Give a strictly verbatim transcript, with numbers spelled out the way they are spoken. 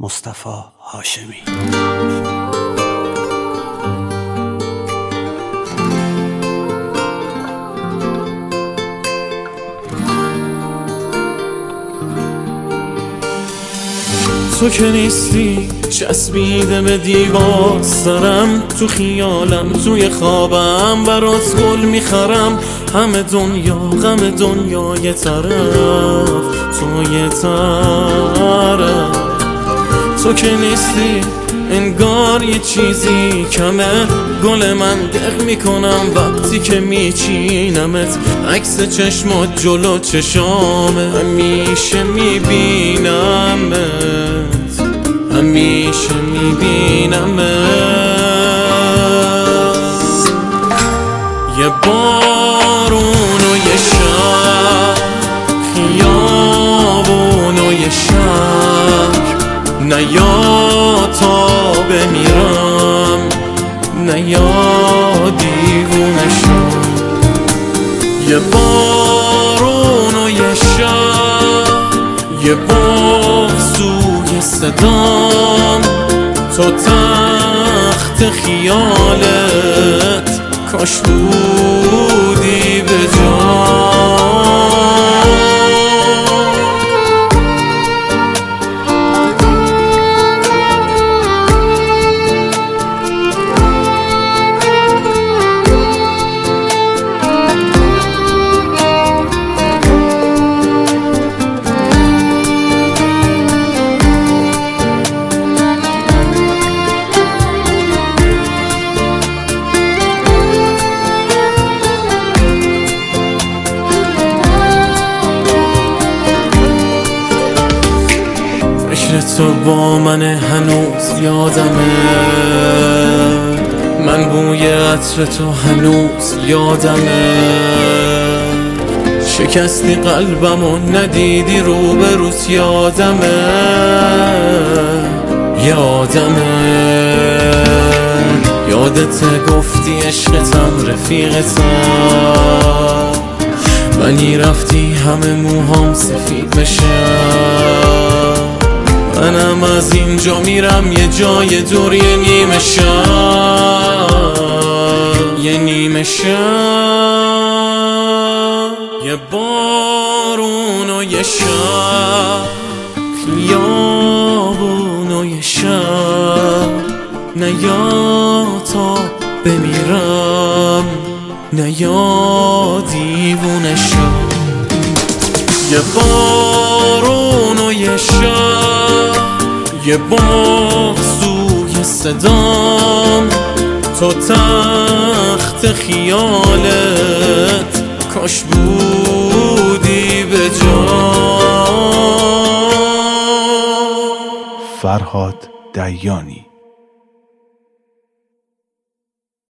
مصطفی هاشمی. تو که نیستی چسبیده به دیوار، سرم تو خیالم توی خوابم برات گل میخرم. همه دنیا غم دنیا یه طرف، تو یه طرف. تو که نیستی انگار یه چیزی کمه، گل من دق میکنم وقتی که میچینمت. عکس چشمات جلو چشامه، همیشه میبینمت، همیشه میبینمت. یه بارون و یه شب، خیابون و یه شهر، نیا تا بمیرم، نیا دیوونه شم. یه بارون و یه شب، یه بغض توی صدام، تو تخت خیالت کاش بودی به جام. تو با من هنوز یادمه، من بوی عطر تو هنوز یادمه. شکستی قلبم و ندیدی روبروت یادمه، یادمه. یادت گفتی عشقتم رفیقتم، ولی رفتی همه موهام سفید بشم. منم از اینجا میرم یه جای دور، یه نیمه شب، یه نیمه شب. یه بارون و یه شب، خیابون و یه شب، نیا تا بمیرم، نیا دیوونه شم. یه بارون و یه شب، یه بغض توی صدام، تو تخت خیالت کاش بودی به جام. فرهاد دیانی.